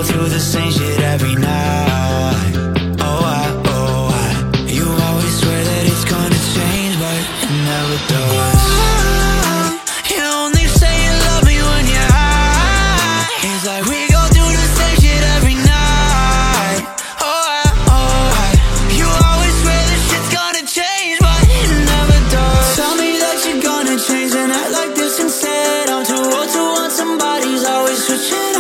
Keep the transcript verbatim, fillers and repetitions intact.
do the same shit every night. Oh, I, oh, I. You always swear that it's gonna change, but it never does. You only say you love me when you're high. It's like we gon' do the same shit every night. Oh, I, oh, I. You always swear that shit's gonna change, but it never does. Tell me that you're gonna change and act like this instead. I'm too old to want somebody's always switching